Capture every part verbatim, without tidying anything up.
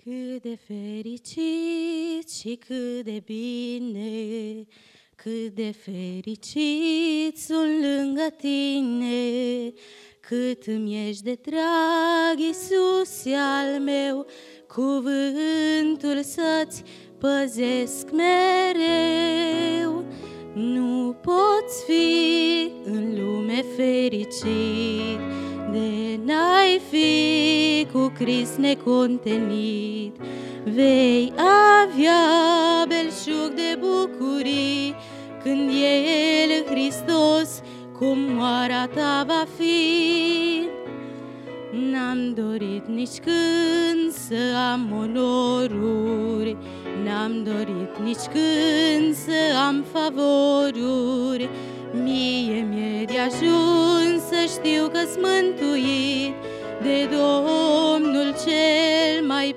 Cât de fericit și cât de bine, cât de fericit sunt lângă tine, cât îmi ești de drag, Iisuse al meu, cuvântul să-ți păzesc mereu. Nu poți fi în lume fericit de n-ai fi cu Crist necontenit. Vei avea belșug de bucurii când El, Hristos, comoara ta va fi. N-am dorit nici când să am onoruri, n-am dorit nici când să am favoruri. Mie mi-e de ajuns să știu că-s mântuit de Domnul cel mai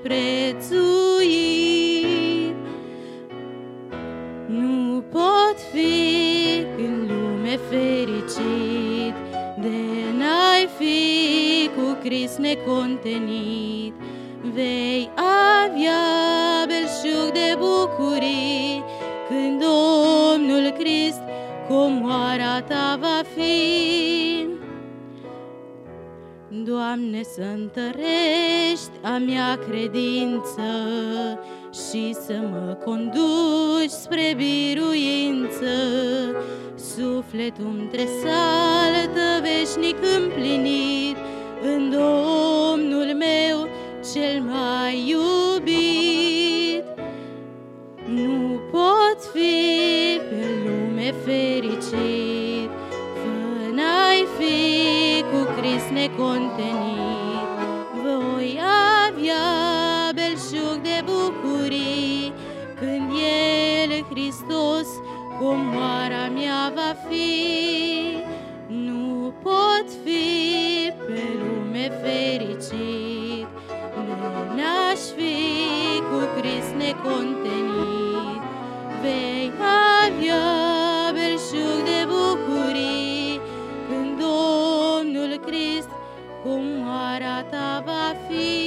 prețuit. Nu pot fi în lume fericit de n-ai fi cu Crist necontenit. Vei avea belșug de bucurii când Domnul Crist comoara ta va fi. Doamne, să întărești a mea credință și să mă conduci spre biruință. Sufletul-mi tresaltă veșnic împlinit în Domnul meu cel mai iubit. Nu pot fi pe lume fericit fă n-ai fi cu Crist necontenit. Voi avea belșug de bucurii când El, Hristos, comoara mea va fi. Nu pot fi pe lume fericit de n-aș fi cu Crist necontenit. Vei avea belșug de bucurii când Domnul Crist comoara ta va fi.